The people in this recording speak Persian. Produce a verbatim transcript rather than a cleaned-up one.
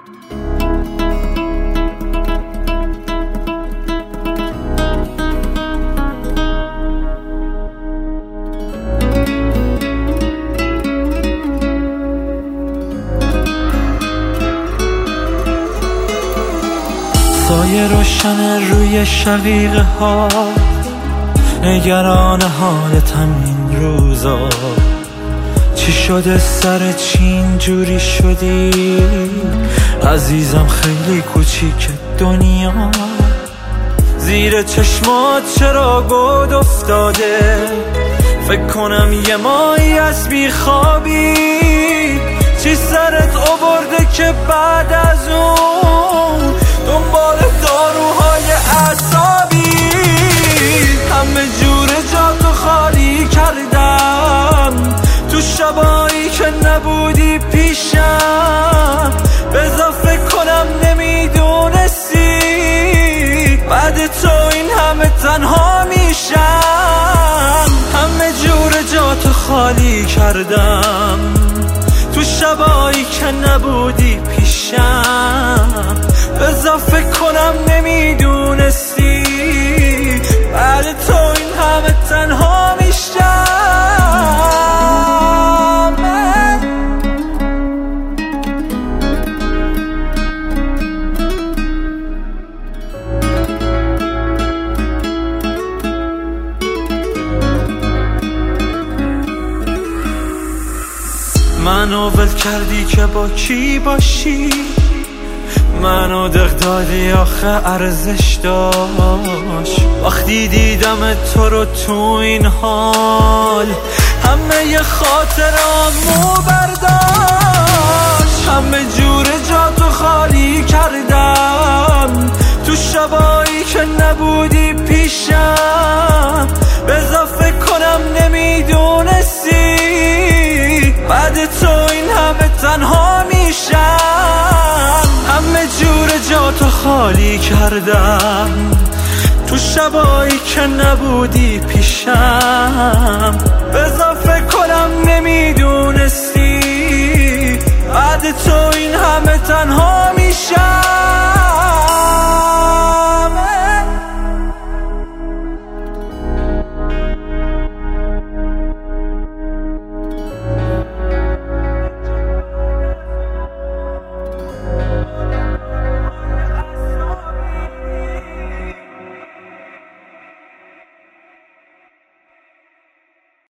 سایه روشن روی شقیقه ها، نگران حالتم این روزا. چی شده سر چی اینجوری شدی عزیزم؟ خیلی کوچیک دنیا، زیر چشمات چرا گود افتاده؟ فکر کنم یه ماهی از بیخوابی. چی سرت آورده که بعد از اون دنبال داروهای اعصابی؟ همه جور جاتو خالی کردم تو شبایی که نبودی پیشم. بذار فکر کنم نمیدونستی بعد تو این همه تنها میشم. همه جور جاتو خالی کردم تو شبایی که نبودی پیشم. بذار فکر کنم نمیدونستی بعد تو این همه تنها میشم. منو ول کردی که با کی باشی، منو دق دادی آخه ارزش داشت. وقتی دیدم تو رو تو این حال همه ی خاطرامو برداشت. همه جور جاتو خالی کردم تو شبایی که نبودی پیشم. بذار فکر کنم نمیدونستی بعد تو این همه تنها میشم. همه جور جاتو خالی کردم تو شبایی که نبودی پیشم. بذار